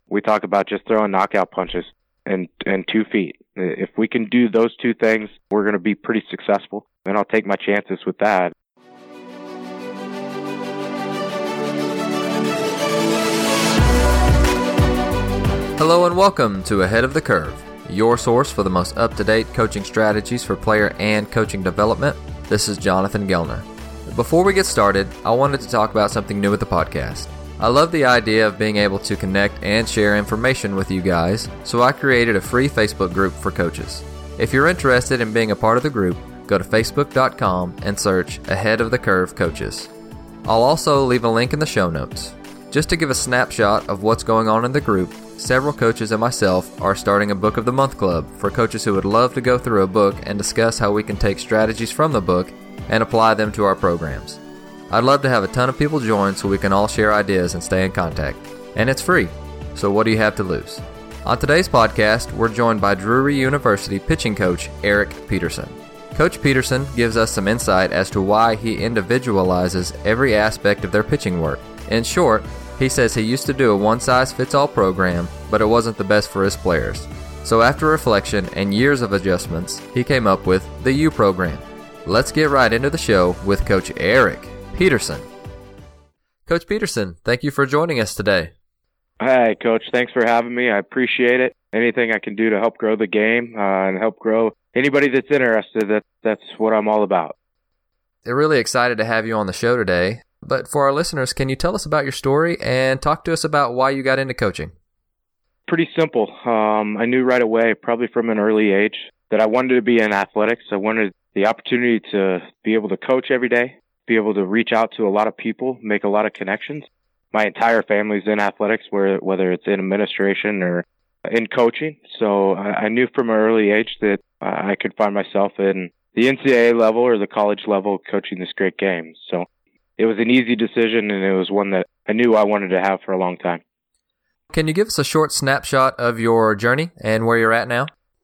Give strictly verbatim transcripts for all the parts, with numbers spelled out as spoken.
we talk about just throwing knockout punches and, and two feet. If we can do those two things, we're going to be pretty successful, and I'll take my chances with that. Hello and welcome to Ahead of the Curve, your source for the most up-to-date coaching strategies for player and coaching development. This is Jonathan Gelner. Before we get started, I wanted to talk about something new with the podcast. I love the idea of being able to connect and share information with you guys, so I created a free Facebook group for coaches. If you're interested in being a part of the group, go to facebook dot com and search Ahead of the Curve Coaches. I'll also leave a link in the show notes. Just to give a snapshot of what's going on in the group, several coaches and myself are starting a Book of the Month Club for coaches who would love to go through a book and discuss how we can take strategies from the book and apply them to our programs. I'd love to have a ton of people join so we can all share ideas and stay in contact. And it's free, so what do you have to lose? On today's podcast, we're joined by Drury University pitching coach Eric Peterson. Coach Peterson gives us some insight as to why he individualizes every aspect of their pitching work. In short, he says he used to do a one-size-fits-all program, but it wasn't the best for his players. So after reflection and years of adjustments, he came up with the U program. Let's get right into the show with Coach Eric Peterson. Coach Peterson, thank you for joining us today. Hi, Coach. Thanks for having me. I appreciate it. Anything I can do to help grow the game uh, and help grow anybody that's interested, that, that's what I'm all about. They're really excited to have you on the show today. But for our listeners, can you tell us about your story and talk to us about why you got into coaching? Pretty simple. Um, I knew right away, probably from an early age, that I wanted to be in athletics. I wanted the opportunity to be able to coach every day, be able to reach out to a lot of people, make a lot of connections. My entire family's in athletics, where, whether it's in administration or in coaching. So I, I knew from an early age that I could find myself in the N C double A level or the college level coaching this great game. So it was an easy decision, and it was one that I knew I wanted to have for a long time. Can you give us a short snapshot of your journey and where you're at now?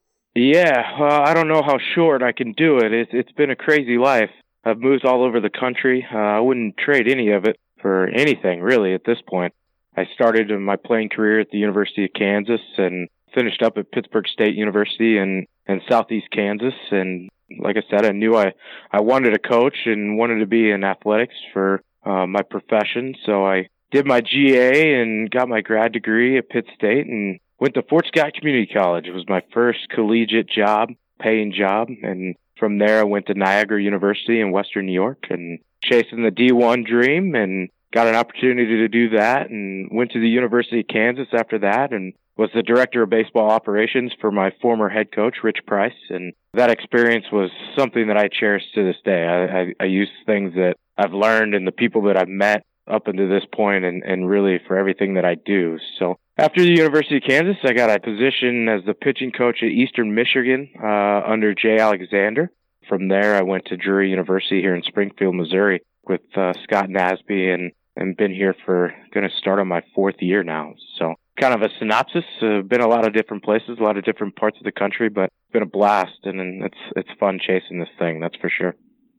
Yeah, uh, I don't know how short I can do it. It's, it's been a crazy life. I've moved all over the country. Uh, I wouldn't trade any of it for anything, really, at this point. I started my playing career at the University of Kansas and finished up at Pittsburg State University in, in southeast Kansas, and like I said, I knew I, I wanted to coach and wanted to be in athletics for uh, my profession. So I did my G A and got my grad degree at Pitt State and went to Fort Scott Community College. It was my first collegiate job, paying job. And from there, I went to Niagara University in Western New York and chasing the D one dream and got an opportunity to do that, and went to the University of Kansas after that and was the director of baseball operations for my former head coach, Rich Price. And that experience was something that I cherish to this day. I, I, I use things that I've learned and the people that I've met up until this point and, and really for everything that I do. So after the University of Kansas, I got a position as the pitching coach at Eastern Michigan uh, under Jay Alexander. From there, I went to Drury University here in Springfield, Missouri with uh, Scott Nasby, and, and been here for going to start on my fourth year now. So kind of a synopsis. Uh, been a lot of different places, a lot of different parts of the country, but it's been a blast, and, and it's it's fun chasing this thing, that's for sure.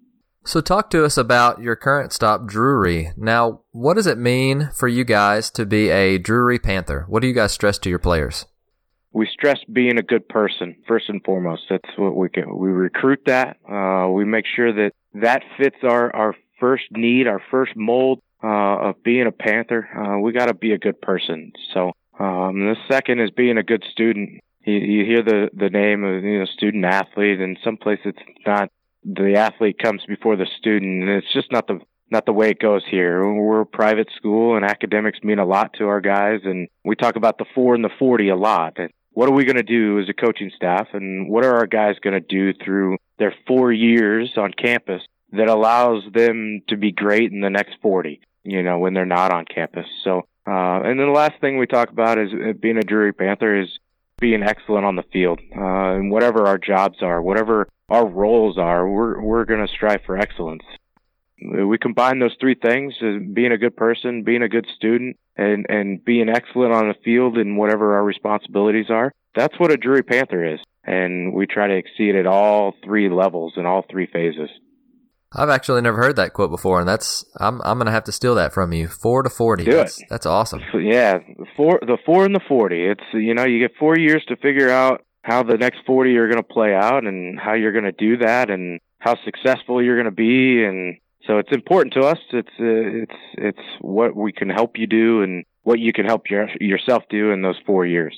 So talk to us about your current stop, Drury. Now, what does it mean for you guys to be a Drury Panther? What do you guys stress to your players? We stress being a good person, first and foremost. That's what we can. We recruit that. Uh, we make sure that that fits our, our first need, our first mold uh, of being a Panther. Uh, we got to be a good person. So um, the second is being a good student. You, you hear the, the name of, you know, student athlete, and someplace it's not. The athlete comes before the student, and it's just not the not the way it goes here. We're a private school, and academics mean a lot to our guys, and we talk about the four and the forty a lot. And what are we going to do as a coaching staff, and what are our guys going to do through their four years on campus that allows them to be great in the next forty, you know, when they're not on campus? So, uh, and then the last thing we talk about is uh, being a Drury Panther is being excellent on the field, uh, and whatever our jobs are, whatever our roles are, we're we're going to strive for excellence. We combine those three things, uh, being a good person, being a good student, and, and being excellent on the field in whatever our responsibilities are. That's what a Drury Panther is, and we try to exceed at all three levels and all three phases. I've actually never heard that quote before, and that's I'm I'm gonna have to steal that from you. Four to forty. Do that's, it. That's awesome. Yeah, four the four and the forty. It's you know you get four years to figure out how the next forty are going to play out and how you're going to do that and how successful you're going to be, and so it's important to us. It's uh, it's it's what we can help you do and what you can help your, yourself do in those four years.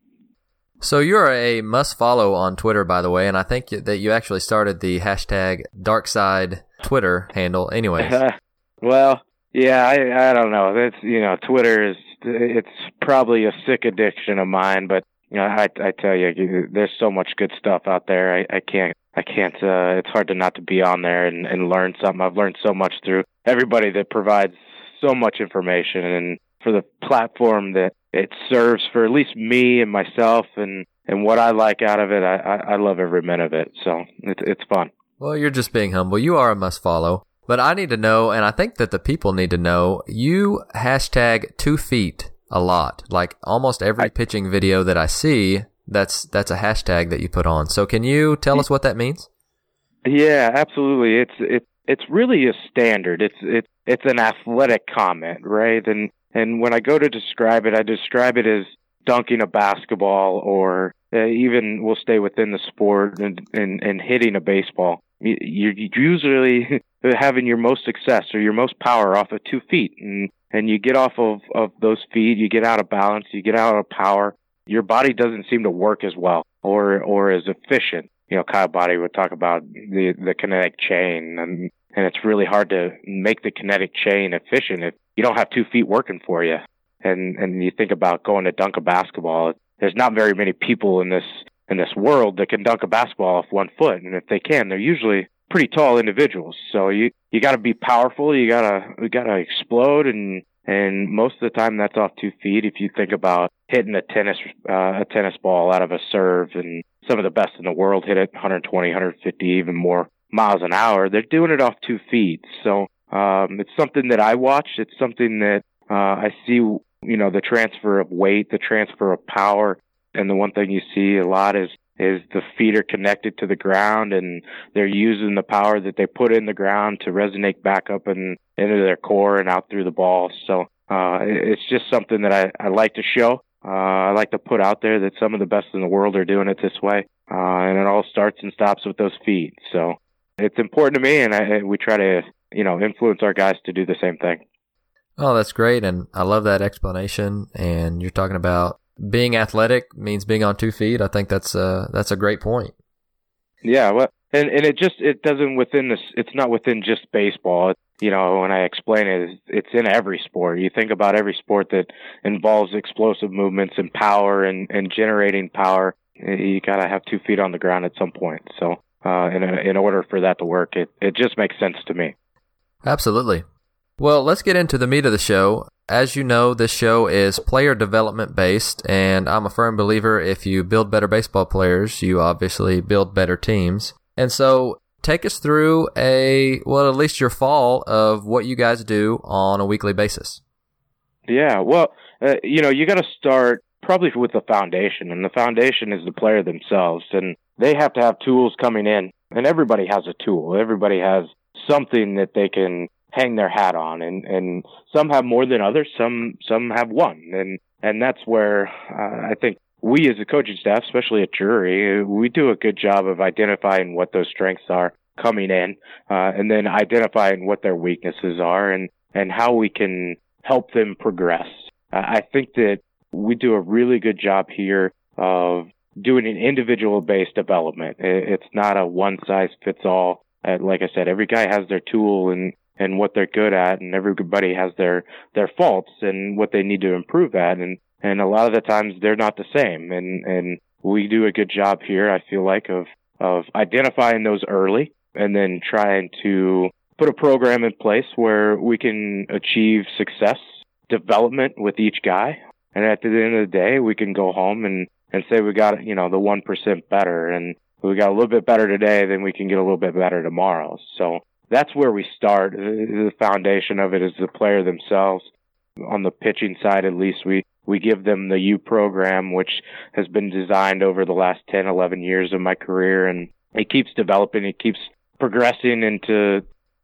So you're a must follow on Twitter, by the way, and I think that you actually started the hashtag Darkside Twitter handle anyways. Well, yeah, I I don't know. That's you know, Twitter is it's probably a sick addiction of mine, but you know, I I tell you, there's so much good stuff out there. I, I can't I can't. Uh, it's hard to not to be on there and, and learn something. I've learned so much through everybody that provides so much information, and for the platform that it serves for at least me and myself and, and what I like out of it, I, I, I love every minute of it. So it's it's fun. Well, you're just being humble. You are a must follow. But I need to know, and I think that the people need to know, you hashtag two feet a lot. Like almost every I, pitching video that I see, that's that's a hashtag that you put on. So can you tell us what that means? Yeah, absolutely. It's it it's really a standard. It's it it's an athletic comment, right? And and when I go to describe it, I describe it as dunking a basketball, or uh, even we'll stay within the sport and and, and hitting a baseball. You're usually having your most success or your most power off of two feet, and and you get off of of those feet, you get out of balance, you get out of power. Your body doesn't seem to work as well or or as efficient. You know, Kyle Boddy would talk about the the kinetic chain, and and it's really hard to make the kinetic chain efficient if you don't have two feet working for you. And and you think about going to dunk a basketball. There's not very many people in this in this world that can dunk a basketball off one foot, and if they can, they're usually pretty tall individuals. So you you got to be powerful. You gotta you gotta explode, and and most of the time that's off two feet. If you think about hitting a tennis uh, a tennis ball out of a serve, and some of the best in the world hit it one twenty, one fifty, even more miles an hour. They're doing it off two feet. So um, it's something that I watch. It's something that uh, I see. You know, the transfer of weight, the transfer of power. And the one thing you see a lot is is the feet are connected to the ground, and they're using the power that they put in the ground to resonate back up and into their core and out through the ball. So uh, it's just something that I, I like to show. Uh, I like to put out there that some of the best in the world are doing it this way. Uh, and it all starts and stops with those feet. So it's important to me, and I, we try to, you know, influence our guys to do the same thing. Oh, that's great, and I love that explanation. And you're talking about being athletic means being on two feet. I think that's a, that's a great point. Yeah, well, and, and it just it doesn't within this. It's not within just baseball. It, you know, when I explain it, it's in every sport. You think about every sport that involves explosive movements and power and, and generating power. You gotta have two feet on the ground at some point. So, uh, in in order for that to work, it it just makes sense to me. Absolutely. Well, let's get into the meat of the show. As you know, this show is player development based, and I'm a firm believer if you build better baseball players, you obviously build better teams. And so take us through a, well, at least your fall of what you guys do on a weekly basis. Yeah, well, uh, you know, you got to start probably with the foundation, and the foundation is the player themselves, and they have to have tools coming in, and everybody has a tool. Everybody has something that they can hang their hat on, and, and some have more than others. Some, some have one. And, and that's where, uh, I think we as a coaching staff, especially at Drury, we do a good job of identifying what those strengths are coming in, uh, and then identifying what their weaknesses are and, and how we can help them progress. Uh, I think that we do a really good job here of doing an individual based development. It's not a one size fits all. Uh, like I said, every guy has their tool and, and what they're good at, and everybody has their, their faults and what they need to improve at. And, and a lot of the times they're not the same. And, and we do a good job here, I feel like, of, of identifying those early and then trying to put a program in place where we can achieve success development with each guy. And at the end of the day, we can go home and, and say we got, you know, the one percent better, and we got a little bit better today, then we can get a little bit better tomorrow. So that's where we start. The foundation of it is the player themselves. On the pitching side, at least, we, we give them the U program, which has been designed over the last ten, eleven years of my career. And it keeps developing. It keeps progressing into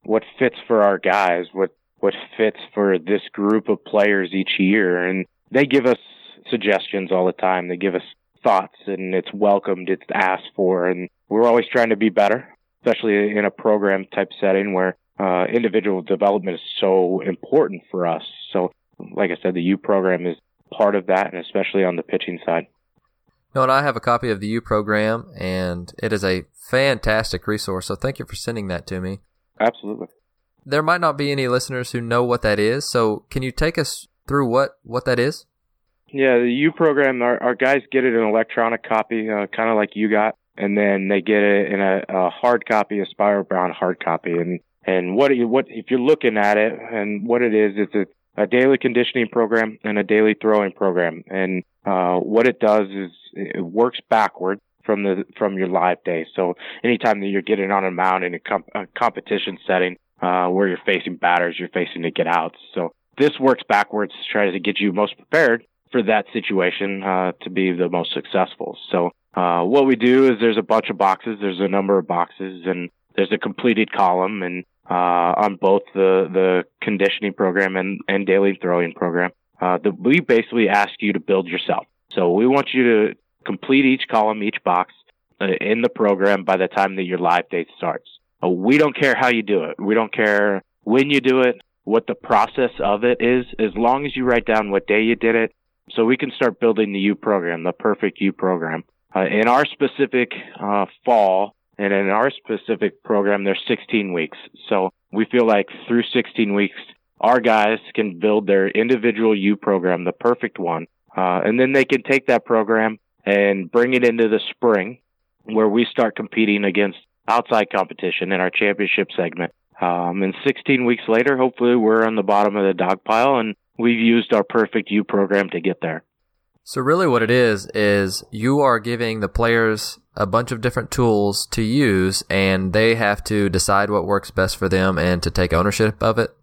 what fits for our guys, what what fits for this group of players each year. And they give us suggestions all the time. They give us thoughts, and it's welcomed, it's asked for, and we're always trying to be better, especially in a program type setting where uh, individual development is so important for us. So, like I said, the U program is part of that, and especially on the pitching side. No, and I have a copy of the U program, and it is a fantastic resource, so thank you for sending that to me. Absolutely. There might not be any listeners who know what that is, so can you take us through what, what that is? Yeah, the U program, our, our guys get it in an electronic copy, uh, kind of like you got, and then they get it in a, a hard copy, a spiral bound hard copy. And, and what, what, if you're looking at it, and what it is, it's a, a daily conditioning program and a daily throwing program. And uh, what it does is it works backward from the from your live day. So anytime that you're getting on a mound in a, comp- a competition setting uh, where you're facing batters, you're facing to get outs. So this works backwards to try to get you most prepared for that situation uh, to be the most successful. So uh, what we do is there's a bunch of boxes. There's a number of boxes, and there's a completed column, and uh, on both the the conditioning program and, and daily throwing program, uh, that we basically ask you to build yourself. So we want you to complete each column, each box uh, in the program by the time that your live date starts. Uh, we don't care how you do it. We don't care when you do it, what the process of it is, as long as you write down what day you did it, so we can start building the U program, the perfect U program. Uh, in our specific uh, fall and in our specific program, there's sixteen weeks. So we feel like through sixteen weeks, our guys can build their individual U program, the perfect one. Uh, and then they can take that program and bring it into the spring where we start competing against outside competition in our championship segment. Um, and sixteen weeks later, hopefully we're on the bottom of the dog pile, and we've used our perfect U program to get there. So really what it is, is you are giving the players a bunch of different tools to use, and they have to decide what works best for them and to take ownership of it?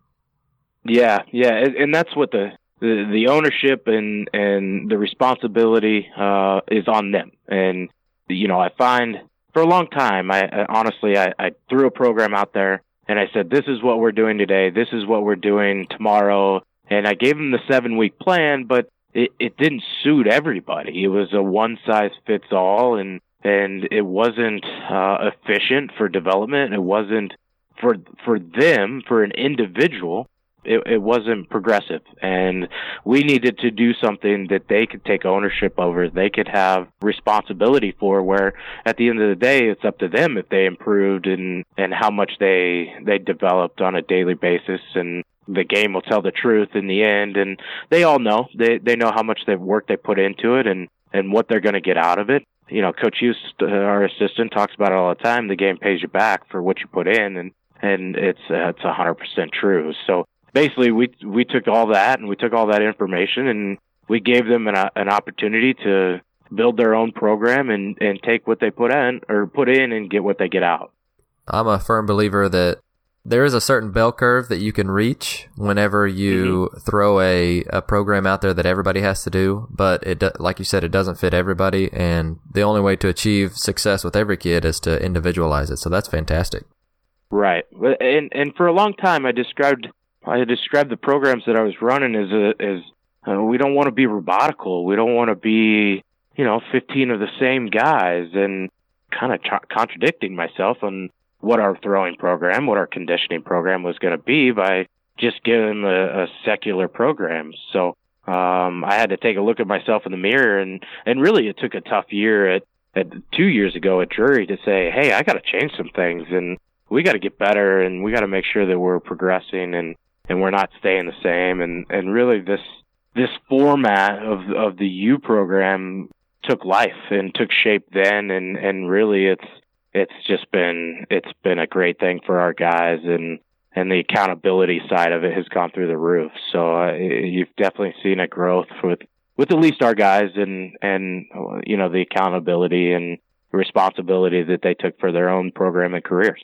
Yeah, yeah, and, and that's what the, the, the ownership and, and the responsibility uh, is on them. And, you know, I find for a long time, I, I honestly, I, I threw a program out there, and I said, this is what we're doing today, this is what we're doing tomorrow. And I gave them the seven-week plan, but it, it didn't suit everybody. It was a one-size-fits-all, and and it wasn't uh, efficient for development. It wasn't for for them, for an individual. It, it wasn't progressive, and we needed to do something that they could take ownership over. They could have responsibility for. Where at the end of the day, it's up to them if they improved and and how much they they developed on a daily basis. And the game will tell the truth in the end, and they all know. They they know how much they work they put into it and, and what they're going to get out of it. You know, Coach Hughes, our assistant, talks about it all the time. The game pays you back for what you put in, and and it's uh, it's one hundred percent true. So basically, we we took all that, and we took all that information, and we gave them an, an opportunity to build their own program and, and take what they put in or put in and get what they get out. I'm a firm believer that there is a certain bell curve that you can reach whenever you mm-hmm. throw a, a program out there that everybody has to do, but it do, like you said, it doesn't fit everybody, and the only way to achieve success with every kid is to individualize it. So that's fantastic. Right, and and for a long time, I described I described the programs that I was running as a, as uh, we don't want to be robotical. We don't want to be, you know, fifteen of the same guys, and kind of tra- contradicting myself on what our throwing program, what our conditioning program was going to be by just giving a, a secular program. So um, I had to take a look at myself in the mirror, and, and really it took a tough year at, at two years ago at Drury to say, hey, I got to change some things, and we got to get better, and we got to make sure that we're progressing and, and we're not staying the same. And, and really this this format of of the U program took life and took shape then, and, and really it's It's just been it's been a great thing for our guys, and, and the accountability side of it has gone through the roof. So uh, you've definitely seen a growth with with at least our guys, and and you know the accountability and responsibility that they took for their own program and careers.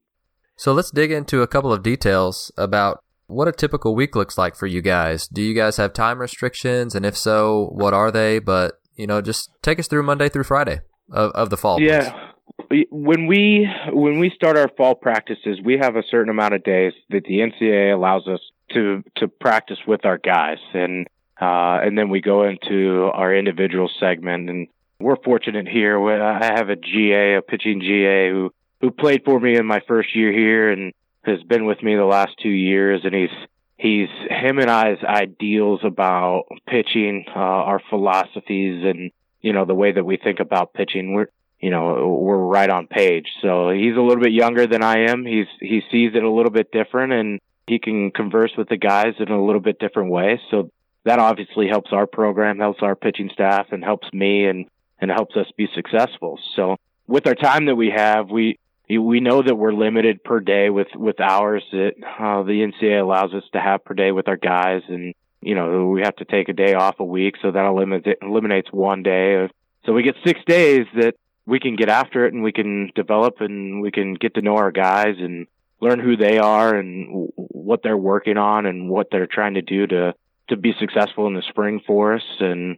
So let's dig into a couple of details about what a typical week looks like for you guys. Do you guys have time restrictions, and if so, what are they? But you know, just take us through Monday through Friday of, of the fall. Yeah. Please. when we when we start our fall practices, we have a certain amount of days that the N C double A allows us to to practice with our guys, and uh, and then we go into our individual segment. And we're fortunate here. I have a G A, a pitching G A, who who played for me in my first year here and has been with me the last two years, and he's he's him and I's ideals about pitching, uh, our philosophies, and you know the way that we think about pitching. We're you know we're right on page. So he's a little bit younger than I am. He's he sees it a little bit different, and he can converse with the guys in a little bit different way. So that obviously helps our program, helps our pitching staff, and helps me, and and helps us be successful. So with our time that we have, we we know that we're limited per day with, with hours that uh, the N C double A allows us to have per day with our guys. And, you know, we have to take a day off a week, so that eliminates, eliminates one day. So we get six days that we can get after it, and we can develop, and we can get to know our guys and learn who they are and what they're working on and what they're trying to do to, to be successful in the spring for us. And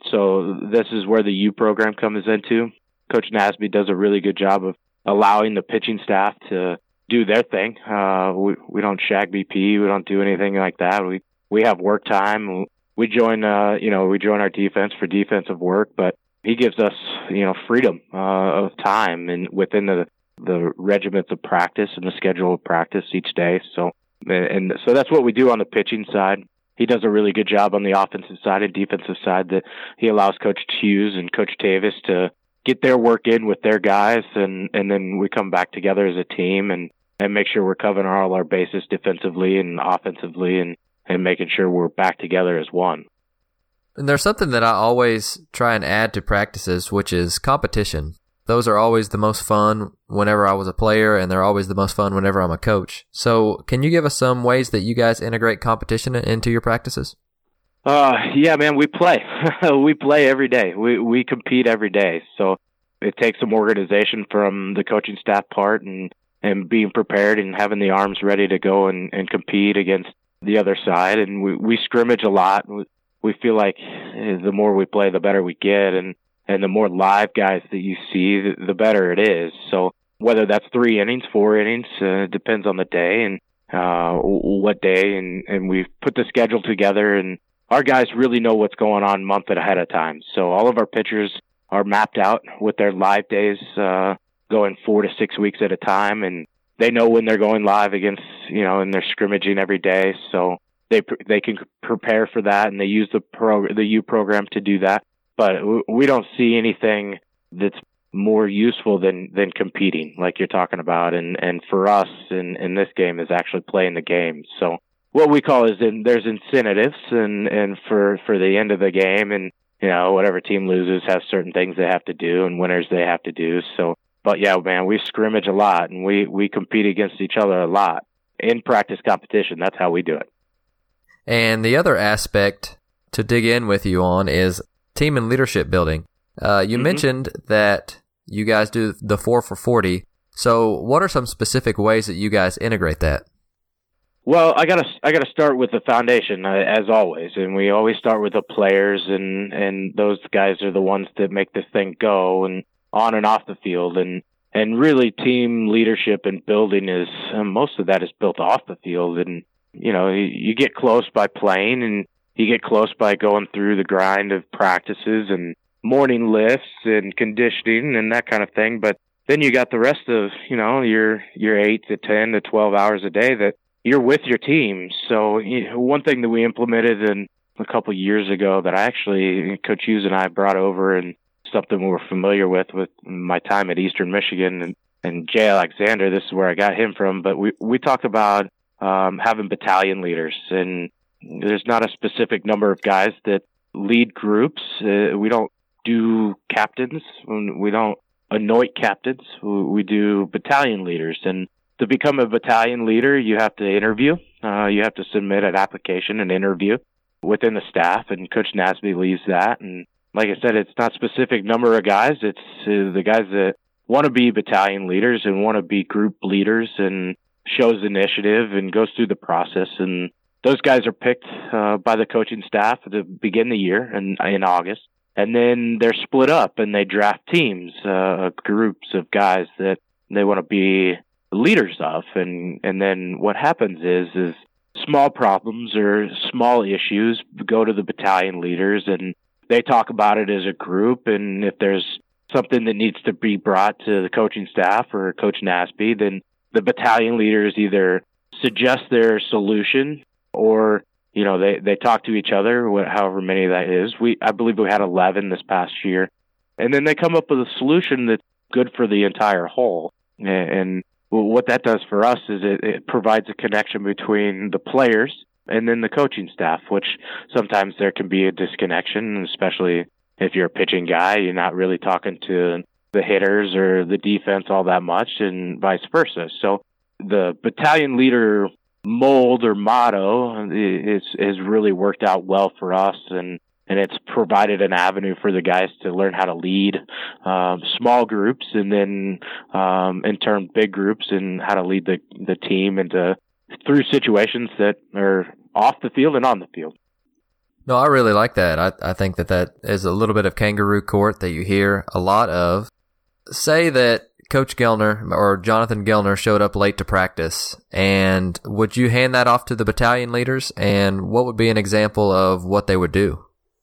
so this is where the U program comes into. Coach Nasby does a really good job of allowing the pitching staff to do their thing. Uh, we, we don't shag B P. We don't do anything like that. We, we have work time. We join, uh, you know, we join our defense for defensive work, but he gives us, you know, freedom, uh, of time and within the, the regiments of practice and the schedule of practice each day. So, and so that's what we do on the pitching side. He does a really good job on the offensive side and defensive side, that he allows Coach Hughes and Coach Tavis to get their work in with their guys, and, and then we come back together as a team and, and make sure we're covering all our bases defensively and offensively, and, and making sure we're back together as one. And there's something that I always try and add to practices, which is competition. Those are always the most fun whenever I was a player, and they're always the most fun whenever I'm a coach. So can you give us some ways that you guys integrate competition into your practices? Uh, yeah, man, we play. we play every day. We we compete every day. So it takes some organization from the coaching staff part, and, and being prepared and having the arms ready to go and, and compete against the other side. And we, we scrimmage a lot. We, we feel like the more we play, the better we get. And, and the more live guys that you see, the, the better it is. So whether that's three innings, four innings, uh, depends on the day and uh, what day. And, and we put the schedule together, and our guys really know what's going on month ahead of time. So all of our pitchers are mapped out with their live days, uh, going four to six weeks at a time. And they know when they're going live against, you know, and they're scrimmaging every day. So they, they can prepare for that, and they use the pro, the U program to do that. But we don't see anything that's more useful than, than competing, like you're talking about. And, and for us in, in this game is actually playing the game. So what we call is in, there's incentives, and, and for, for the end of the game, and, you know, whatever team loses has certain things they have to do, and winners they have to do. So, but yeah, man, we scrimmage a lot, and we, we compete against each other a lot in practice competition. That's how we do it. And the other aspect to dig in with you on is team and leadership building. Uh, you mm-hmm. mentioned that you guys do the four for forty. So what are some specific ways that you guys integrate that? Well, I gotta I gotta start with the foundation, uh, as always, and we always start with the players, and, and those guys are the ones that make this thing go, and on and off the field, and and really team leadership and building is uh, most of that is built off the field, and you know you, you get close by playing, and you get close by going through the grind of practices and morning lifts and conditioning and that kind of thing, but then you got the rest of you know your your eight to ten to twelve hours a day that you're with your team. So you know, one thing that we implemented in a couple of years ago that I actually, Coach Hughes and I brought over, and something we were familiar with with my time at Eastern Michigan, and, and Jay Alexander, this is where I got him from, but we, we talked about um, having battalion leaders, and there's not a specific number of guys that lead groups. Uh, we don't do captains. We don't anoint captains. We do battalion leaders, and to become a battalion leader, you have to interview. Uh, you have to submit an application, an interview within the staff, and Coach Nasby leads that. And like I said, it's not a specific number of guys. It's uh, the guys that want to be battalion leaders and want to be group leaders and shows initiative and goes through the process. And those guys are picked uh, by the coaching staff to begin the year in, in August. And then they're split up and they draft teams, uh, groups of guys that they want to be leaders of. And, and then what happens is, is small problems or small issues go to the battalion leaders and they talk about it as a group. And if there's something that needs to be brought to the coaching staff or Coach Nasby, then the battalion leaders either suggest their solution or, you know, they, they talk to each other, however many that is. We, I believe we had eleven this past year. And then they come up with a solution that's good for the entire whole. And what that does for us is it, it provides a connection between the players and then the coaching staff, which sometimes there can be a disconnection, especially if you're a pitching guy, you're not really talking to the hitters or the defense all that much and vice versa. So the battalion leader mold or motto is has really worked out well for us, and and it's provided an avenue for the guys to learn how to lead um, small groups and then um, in turn big groups, and how to lead the the team into through situations that are off the field and on the field. No, I really like that. I, I think that that is a little bit of kangaroo court that you hear a lot of. Say that Coach Gellner or Jonathan Gellner showed up late to practice, and would you hand that off to the battalion leaders, and what would be an example of what they would do?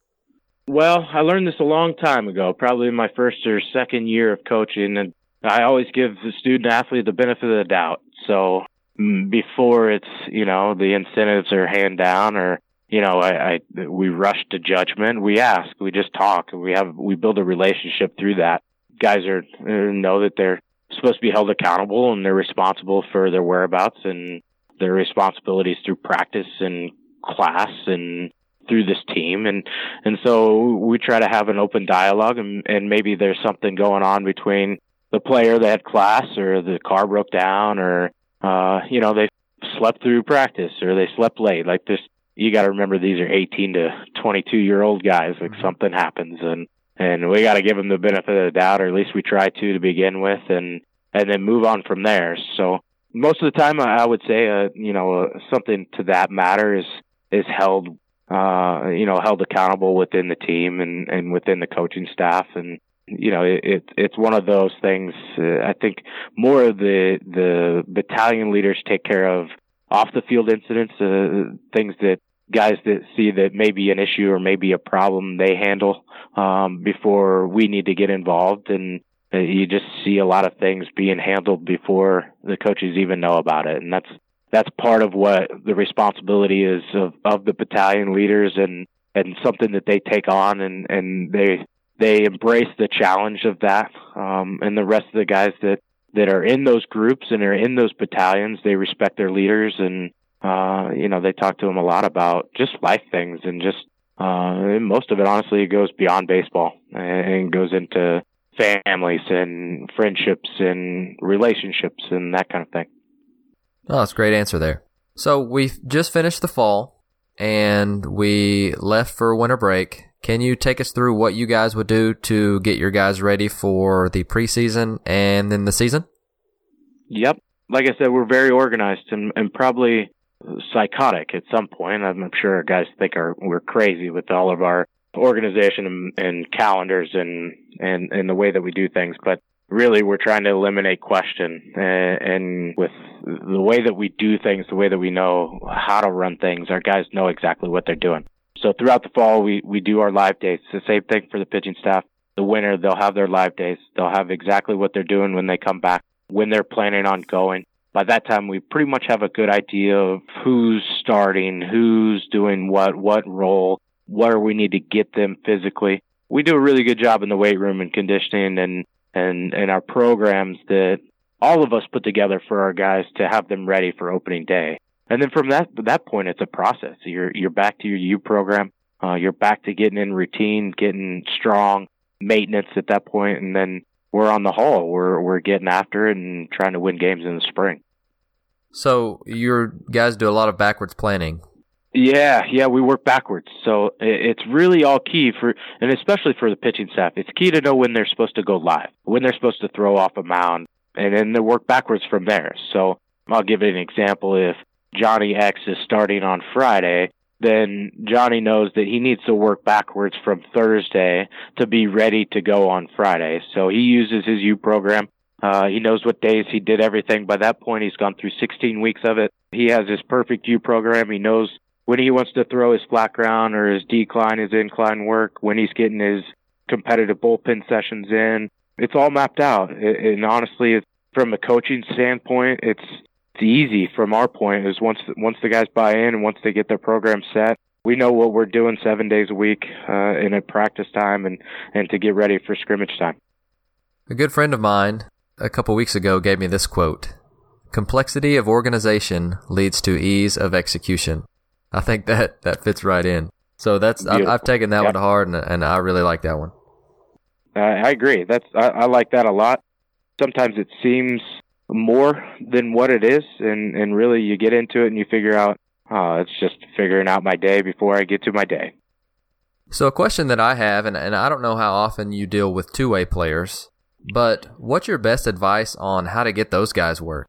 Well, I learned this a long time ago, probably in my first or second year of coaching, and I always give the student athlete the benefit of the doubt. So before it's, you know, the incentives are hand down or, you know, I, I we rush to judgment, we ask, we just talk, we have we build a relationship through that. Guys are know that they're supposed to be held accountable and they're responsible for their whereabouts and their responsibilities through practice and class and through this team. And, and so we try to have an open dialogue, and, and maybe there's something going on between the player that had class or the car broke down or, uh, you know, they slept through practice or they slept late. Like this, you got to remember these are eighteen to twenty-two year old guys. Like mm-hmm. something happens and, And we got to give them the benefit of the doubt, or at least we try to to begin with, and and then move on from there. So most of the time, I would say, uh, you know, uh, something to that matter is is held, uh, you know, held accountable within the team and, and within the coaching staff, and you know, it, it it's one of those things. Uh, I think more of the the battalion leaders take care of off the field incidents, uh, things that guys that see that may be an issue or maybe a problem they handle um, before we need to get involved. And uh, you just see a lot of things being handled before the coaches even know about it. And that's that's part of what the responsibility is of, of the battalion leaders, and, and something that they take on, and, and they they embrace the challenge of that. Um, and the rest of the guys that, that are in those groups and are in those battalions, they respect their leaders, and Uh, you know, they talk to them a lot about just life things, and just, uh, and most of it, honestly, goes beyond baseball and goes into families and friendships and relationships and that kind of thing. Oh, that's a great answer there. So we've just finished the fall and we left for winter break. Can you take us through what you guys would do to get your guys ready for the preseason and then the season? Yep. Like I said, we're very organized and, and probably psychotic at some point. I'm, I'm sure guys think our, we're crazy with all of our organization and, and calendars and, and, and the way that we do things. But really, we're trying to eliminate question. And, and with the way that we do things, the way that we know how to run things, our guys know exactly what they're doing. So throughout the fall, we, we do our live days. The same thing for the pitching staff. The winter, they'll have their live days. They'll have exactly what they're doing when they come back, when they're planning on going. By that time, we pretty much have a good idea of who's starting, who's doing what, what role, where we need to get them physically. We do a really good job in the weight room and conditioning and, and, and our programs that all of us put together for our guys to have them ready for opening day. And then from that that point, it's a process. You're you're back to your U program. Uh, you're back to getting in routine, getting strong, maintenance at that point, and then we're on the haul. We're we're getting after it and trying to win games in the spring. So your guys do a lot of backwards planning. Yeah, yeah, we work backwards. So it's really all key for, and especially for the pitching staff, it's key to know when they're supposed to go live, when they're supposed to throw off a mound, and then they work backwards from there. So I'll give it an example. If Johnny X is starting on Friday, then Johnny knows that he needs to work backwards from Thursday to be ready to go on Friday. So he uses his U program. Uh, he knows what days he did everything. By that point, he's gone through sixteen weeks of it. He has his perfect U program. He knows when he wants to throw his flat ground or his decline, his incline work, when he's getting his competitive bullpen sessions in. It's all mapped out. And honestly, from a coaching standpoint, it's it's easy from our point. Is once once the guys buy in and once they get their program set, we know what we're doing seven days a week uh, in a practice time and, and to get ready for scrimmage time. A good friend of mine a couple weeks ago gave me this quote: "Complexity of organization leads to ease of execution." I think that, that fits right in. So that's I've, I've taken that yep. one to heart, and, and I really like that one. Uh, I agree. That's I, I like that a lot. Sometimes it seems more than what it is, and, and really you get into it and you figure out, oh, it's just figuring out my day before I get to my day. So a question that I have, and, and I don't know how often you deal with two-way players, but what's your best advice on how to get those guys work?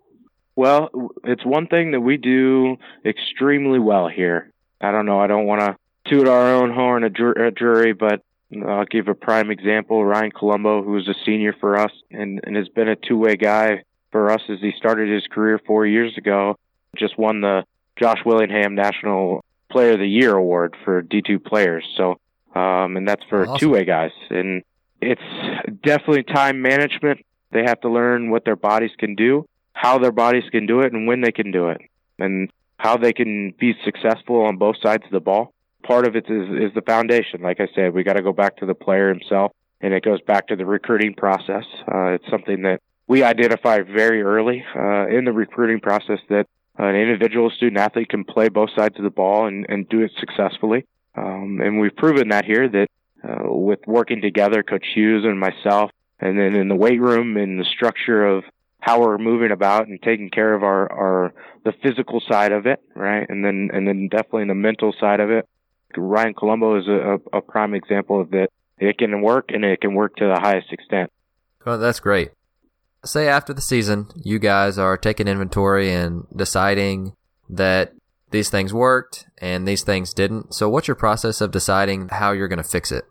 Well, it's one thing that we do extremely well here. I don't know, I don't want to toot our own horn at Drury, but I'll give a prime example. Ryan Colombo, who is a senior for us and, and has been a two-way guy for us as he started his career four years ago, just won the Josh Willingham National Player of the Year Award for D two players. So, um, and that's for awesome. two-way guys. And it's definitely time management. They have to learn what their bodies can do, how their bodies can do it, and when they can do it, and how they can be successful on both sides of the ball. Part of it is, is the foundation. Like I said, we got to go back to the player himself, and it goes back to the recruiting process. Uh, it's something that we identify very early uh, in the recruiting process, that an individual student athlete can play both sides of the ball and, and do it successfully. Um, and we've proven that here, that uh, with working together, Coach Hughes and myself, and then in the weight room and the structure of how we're moving about and taking care of our, our the physical side of it, right? And then and then definitely the mental side of it. Ryan Colombo is a, a prime example of that. It can work, and it can work to the highest extent. Well, that's great. Say after the season, you guys are taking inventory and deciding that these things worked and these things didn't. So what's your process of deciding how you're going to fix it?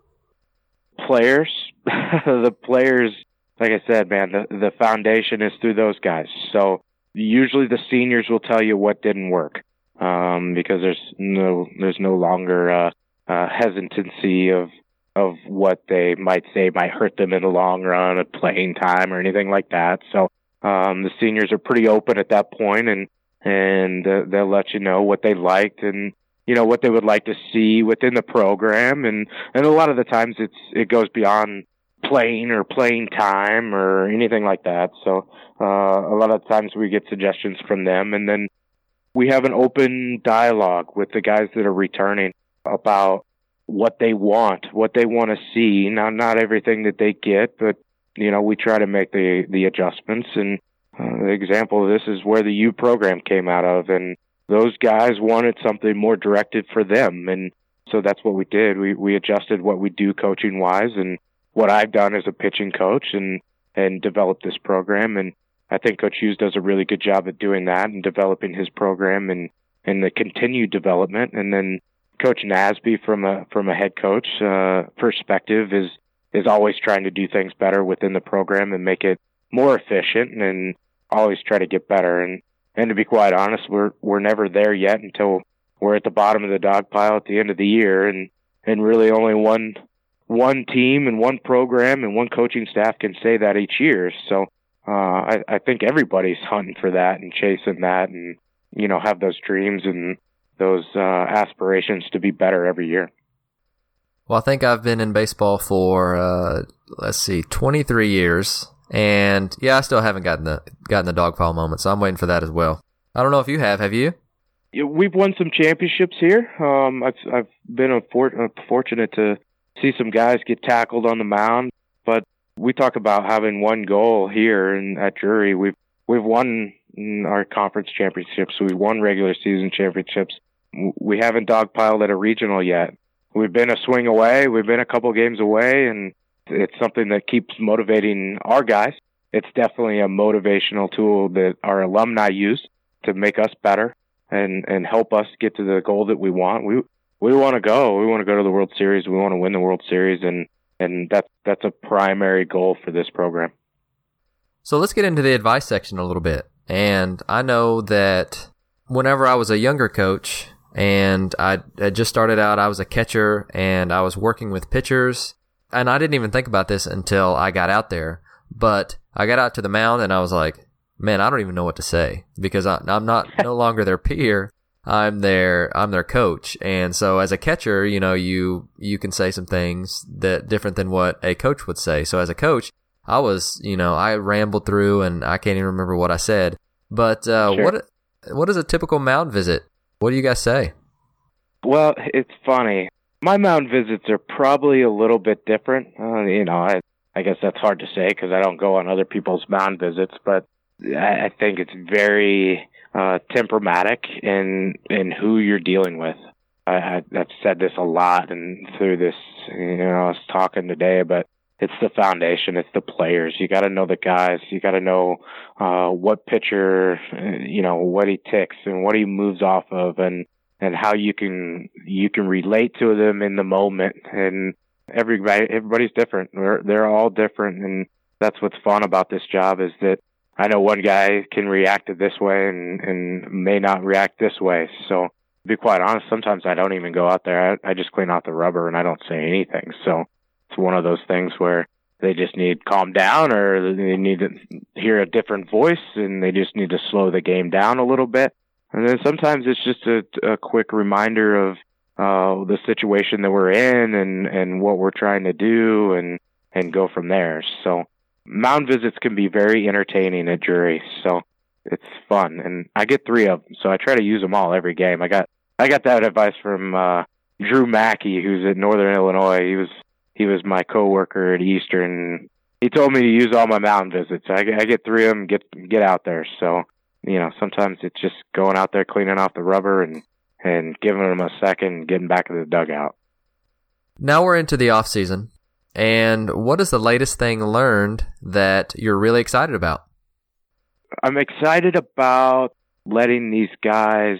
Players. the players, like I said, man, the, the foundation is through those guys. So usually the seniors will tell you what didn't work. Um, because there's no there's no longer uh, uh, hesitancy of of what they might say might hurt them in the long run of playing time or anything like that. So um, the seniors are pretty open at that point, and and uh, they'll let you know what they liked and you know what they would like to see within the program, and and a lot of the times it's it goes beyond playing or playing time or anything like that. So uh, a lot of times we get suggestions from them, and then we have an open dialogue with the guys that are returning about what they want, what they want to see. Now, not everything that they get, but, you know, we try to make the, the adjustments. And uh, the example of this is where the U program came out of. And those guys wanted something more directed for them. And so that's what we did. We, we adjusted what we do coaching-wise and what I've done as a pitching coach and, and developed this program. And I think Coach Hughes does a really good job at doing that and developing his program and, and the continued development. And then Coach Nasby, from a from a head coach uh, perspective, is is always trying to do things better within the program and make it more efficient, and always try to get better. And, and to be quite honest, we're we're never there yet until we're at the bottom of the dog pile at the end of the year, and, and really only one one team and one program and one coaching staff can say that each year. So. Uh, I, I think everybody's hunting for that and chasing that, and, you know, have those dreams and those uh, aspirations to be better every year. Well, I think I've been in baseball for, uh, let's see, twenty-three years. And, yeah, I still haven't gotten the gotten the dog pile moment, so I'm waiting for that as well. I don't know if you have. Have you? Yeah, we've won some championships here. Um, I've, I've been a for, uh, fortunate to see some guys get tackled on the mound, but we talk about having one goal here and at Drury. We've we've won our conference championships. We've won regular season championships. We haven't dogpiled at a regional yet. We've been a swing away. We've been a couple games away, and it's something that keeps motivating our guys. It's definitely a motivational tool that our alumni use to make us better. and, and help us get to the goal that we want. We we want to go. We want to go to the World Series. We want to win the World Series, and and that's that's a primary goal for this program. So let's get into the advice section a little bit. And I know that whenever I was a younger coach and I had just started out, I was a catcher and I was working with pitchers, and I didn't even think about this until I got out there. But I got out to the mound and I was like, man, I don't even know what to say, because I, I'm not no longer their peer. I'm their I'm their coach. And so as a catcher, you know, you you can say some things that different than what a coach would say. So as a coach, I was, you know, I rambled through and I can't even remember what I said. But uh, sure. what what is a typical mound visit? What do you guys say? Well, it's funny. My mound visits are probably a little bit different. Uh, you know, I I guess that's hard to say because I don't go on other people's mound visits, but I, I think it's very uh, temperamatic in in who you're dealing with. I, I, I've said this a lot, and through this, you know, I was talking today, but it's the foundation. It's the players. You got to know the guys. You got to know uh, what pitcher, you know, what he ticks and what he moves off of, and and how you can you can relate to them in the moment. And everybody everybody's different. They're they're all different, and that's what's fun about this job is that I know one guy can react to this way and and may not react this way. So to be quite honest, sometimes I don't even go out there. I, I just clean out the rubber and I don't say anything. So it's one of those things where they just need to calm down, or they need to hear a different voice, and they just need to slow the game down a little bit. And then sometimes it's just a, a quick reminder of uh, the situation that we're in and, and what we're trying to do, and, and go from there. So mound visits can be very entertaining at Drury, so it's fun. And I get three of them, so I try to use them all every game. I got I got that advice from uh, Drew Mackey, who's at Northern Illinois. He was he was my coworker at Eastern. He told me to use all my mound visits. I, I get three of them, get get out there. So, you know, sometimes it's just going out there, cleaning off the rubber, and, and giving them a second, getting back to the dugout. Now we're into the off season, and what is the latest thing learned that you're really excited about? I'm excited about letting these guys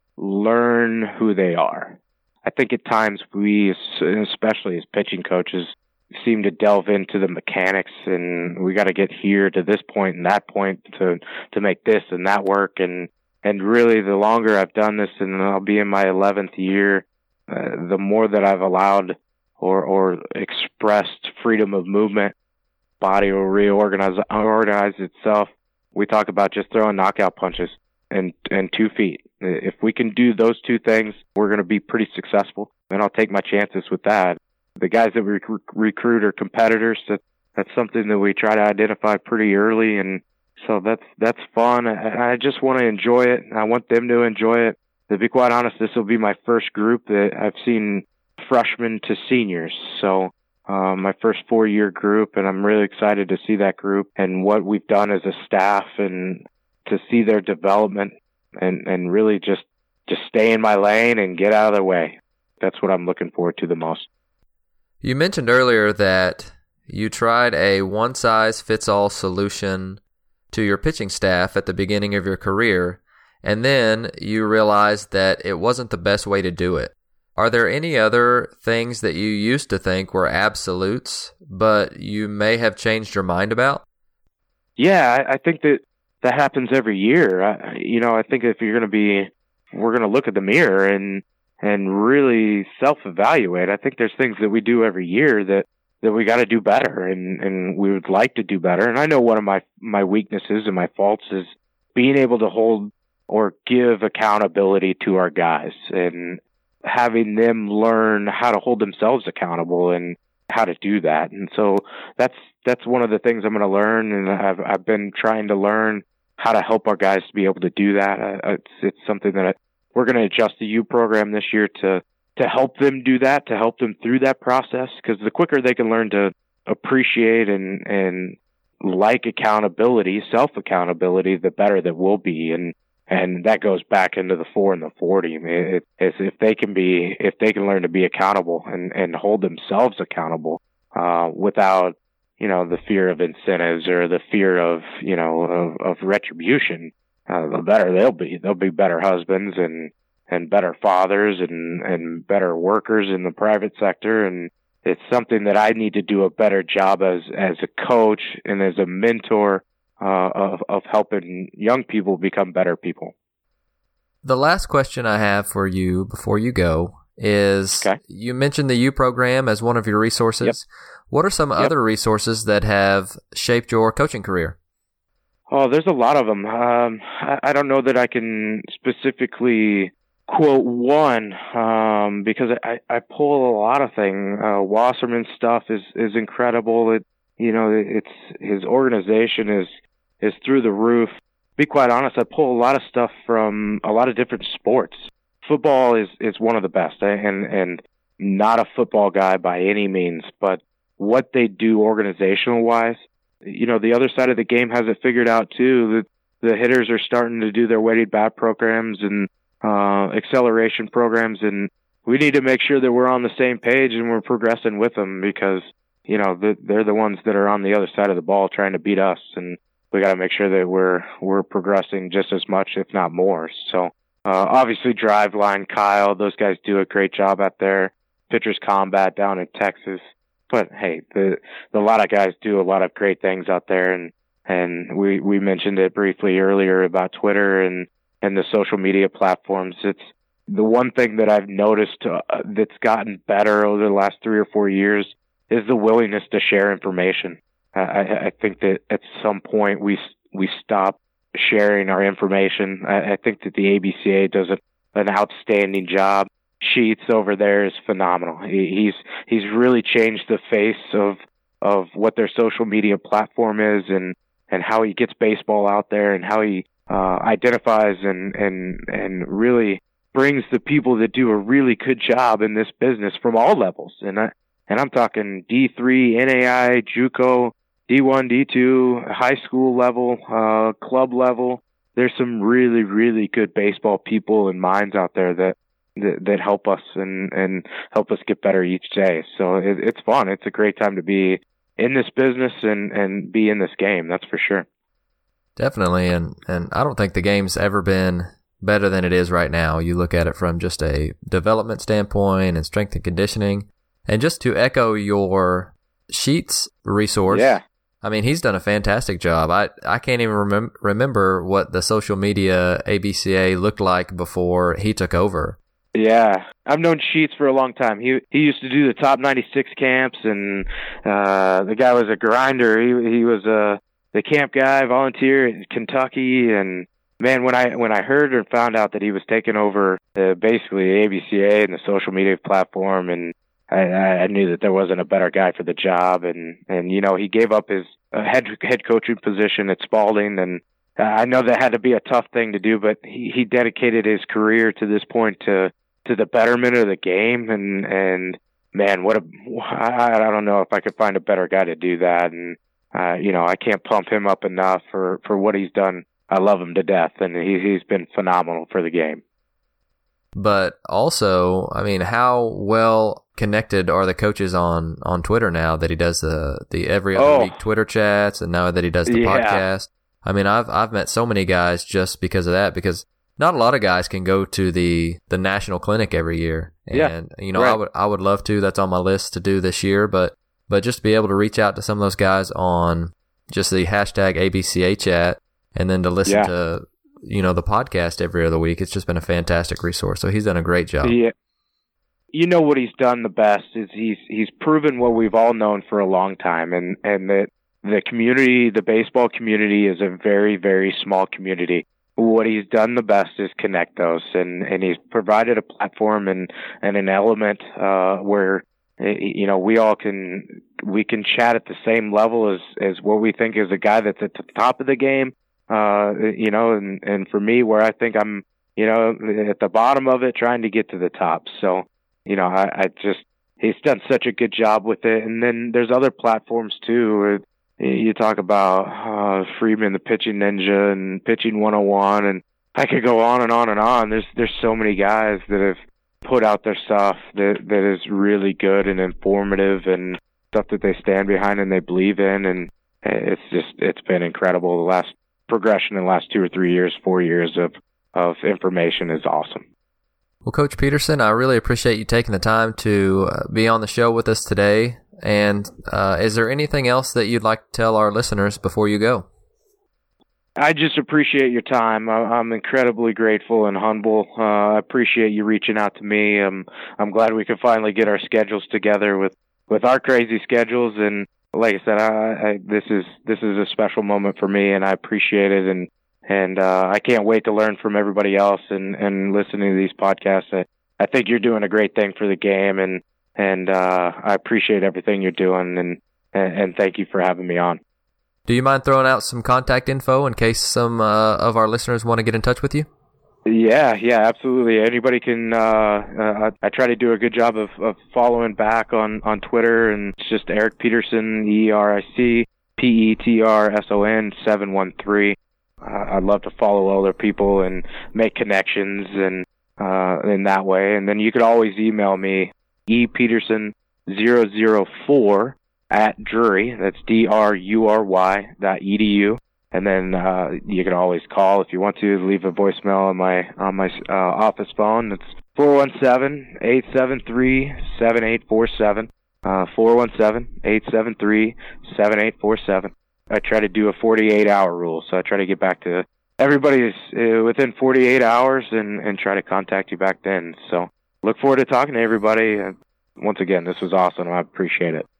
learn who they are. I think at times we, especially as pitching coaches, seem to delve into the mechanics, and we got to get here to this point and that point to to make this and that work. And and really, the longer I've done this, and I'll be in my eleventh year, uh, the more that I've allowed or or expressed freedom of movement, body will reorganize organize itself. We talk about just throwing knockout punches and and two feet. If we can do those two things, we're going to be pretty successful, and I'll take my chances with that. The guys that we rec- recruit are competitors. That that's something that we try to identify pretty early, and so that's that's fun. I, I just want to enjoy it. I want them to enjoy it. To be quite honest, this will be my first group that I've seen freshmen to seniors. So um, my first four-year group, and I'm really excited to see that group and what we've done as a staff, and to see their development, and and really just just stay in my lane and get out of their way. That's what I'm looking forward to the most. You mentioned earlier that you tried a one-size-fits-all solution to your pitching staff at the beginning of your career, and then you realized that it wasn't the best way to do it. Are there any other things that you used to think were absolutes, but you may have changed your mind about? Yeah, I, I think that that happens every year. I, you know, I think if you're going to be, we're going to look at the mirror and and really self-evaluate. I think there's things that we do every year that, that we got to do better, and, and we would like to do better. And I know one of my, my weaknesses and my faults is being able to hold or give accountability to our guys, and having them learn how to hold themselves accountable and how to do that. And so that's that's one of the things I'm going to learn, and I've I've been trying to learn how to help our guys to be able to do that. Uh, it's it's something that I, we're going to adjust the U program this year to to help them do that, to help them through that process, because the quicker they can learn to appreciate and and like accountability, self accountability, the better that we'll be. And and that goes back into the four and the forty. I mean, it, it's, if they can be, if they can learn to be accountable and, and hold themselves accountable, uh, without, you know, the fear of incentives or the fear of, you know, of, of retribution, uh, the better they'll be. They'll be better husbands and and better fathers and and better workers in the private sector. And it's something that I need to do a better job as as a coach and as a mentor uh, of of helping young people become better people. The last question I have for you before you go is, okay. You mentioned the U program as one of your resources. Yep. What are some yep. other resources that have shaped your coaching career? Oh, there's a lot of them. Um, I, I don't know that I can specifically quote one um, because I, I pull a lot of things. Uh, Wasserman's stuff is, is incredible. It, you know, it's his organization is is through the roof. To be quite honest, I pull a lot of stuff from a lot of different sports. Football is, is one of the best, and and not a football guy by any means, but what they do organizational wise, you know, the other side of the game has it figured out too. The the hitters are starting to do their weighted bat programs and uh, acceleration programs, and we need to make sure that we're on the same page and we're progressing with them because, you know, the, they're the ones that are on the other side of the ball trying to beat us, and we got to make sure that we're we're progressing just as much, if not more. So uh, obviously, Driveline, Kyle, those guys do a great job out there. Pitchers Combat down in Texas. But hey, the, the a lot of guys do a lot of great things out there, and and we, we mentioned it briefly earlier about Twitter and, and the social media platforms. It's the one thing that I've noticed uh, that's gotten better over the last three or four years is the willingness to share information. Uh, I, I think that at some point we we stop sharing our information. I, I think that the A B C A does a, an outstanding job. Sheets over there is phenomenal. He, he's he's really changed the face of of what their social media platform is, and, and how he gets baseball out there, and how he uh, identifies and, and and really brings the people that do a really good job in this business from all levels. And I and I'm talking D three, N A I, JUCO, D one, D two, high school level, uh, club level. There's some really really good baseball people and minds out there that. That, that help us and, and help us get better each day. So it, it's fun. It's a great time to be in this business and, and be in this game. That's for sure. Definitely. And, and I don't think the game's ever been better than it is right now. You look at it from just a development standpoint and strength and conditioning. And just to echo your Sheets resource. Yeah. I mean, he's done a fantastic job. I, I can't even remem- remember what the social media A B C A looked like before he took over. Yeah, I've known Sheets for a long time. He he used to do the top ninety-six camps, and uh, the guy was a grinder. He he was a the camp guy, volunteer in Kentucky, and man, when I when I heard or found out that he was taking over uh, basically A B C A and the social media platform, and I, I knew that there wasn't a better guy for the job. And and you know, he gave up his uh, head head coaching position at Spalding, and I know that had to be a tough thing to do, but he he dedicated his career to this point to. to the betterment of the game, and and man, what a I, I don't know if I could find a better guy to do that, and uh, you know, I can't pump him up enough for, for what he's done. I love him to death, and he he's been phenomenal for the game. But also, I mean, how well connected are the coaches on, on Twitter now that he does the the every other oh. week Twitter chats, and now that he does the yeah. podcast? I mean, I've I've met so many guys just because of that, because not a lot of guys can go to the, the national clinic every year. And, yeah, you know, right. I would, I would love to. That's on my list to do this year. But, but just to be able to reach out to some of those guys on just the hashtag A B C A chat, and then to listen yeah. to, you know, the podcast every other week, it's just been a fantastic resource. So he's done a great job. Yeah. You know what he's done the best is he's, he's proven what we've all known for a long time. And, and that the community, the baseball community is a very, very small community. What he's done the best is connect those, and, and he's provided a platform and, and an element uh, where, you know, we all can we can chat at the same level as, as what we think is a guy that's at the top of the game, uh, you know, and, and for me, where I think I'm, you know, at the bottom of it, trying to get to the top. So, you know, I, I just, he's done such a good job with it. And then there's other platforms too. You talk about uh, Freeman, the pitching ninja, and pitching one oh one, and I could go on and on and on. There's there's so many guys that have put out their stuff that that is really good and informative, and stuff that they stand behind and they believe in, and it's just it's been incredible the last progression in the last two or three years, four years of, of information is awesome. Well, Coach Peterson, I really appreciate you taking the time to uh, be on the show with us today. And uh, is there anything else that you'd like to tell our listeners before you go? I just appreciate your time. I'm incredibly grateful and humble. Uh, I appreciate you reaching out to me. I'm, I'm glad we could finally get our schedules together with, with our crazy schedules. And like I said, I, I, this is this is a special moment for me, and I appreciate it. And and uh, I can't wait to learn from everybody else and, and listening to these podcasts. I, I think you're doing a great thing for the game, and and uh, I appreciate everything you're doing. And, and and thank you for having me on. Do you mind throwing out some contact info in case some uh, of our listeners want to get in touch with you? Yeah, yeah, absolutely. Anybody can, uh, uh, I try to do a good job of, of following back on, on Twitter, and it's just Eric Peterson, E R I C P E T R S O N seven one three. Uh, I'd love to follow other people and make connections and uh, in that way. And then you could always email me, e peterson zero zero four at Drury, that's D R U R Y dot E D U. And then uh, you can always call if you want to, leave a voicemail on my on my uh, office phone. It's four one seven, eight seven three, seven eight four seven, uh, four one seven, eight seven three, seven eight four seven. I try to do a forty-eight hour rule, so I try to get back to everybody uh, within forty-eight hours and, and try to contact you back then. So look forward to talking to everybody. Uh, once again, this was awesome. I appreciate it.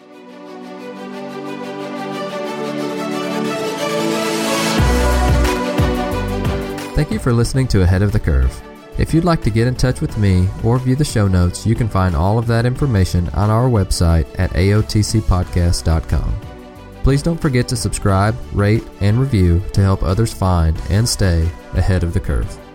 Thank you for listening to Ahead of the Curve. If you'd like to get in touch with me or view the show notes, you can find all of that information on our website at A O T C podcast dot com. Please don't forget to subscribe, rate, and review to help others find and stay ahead of the curve.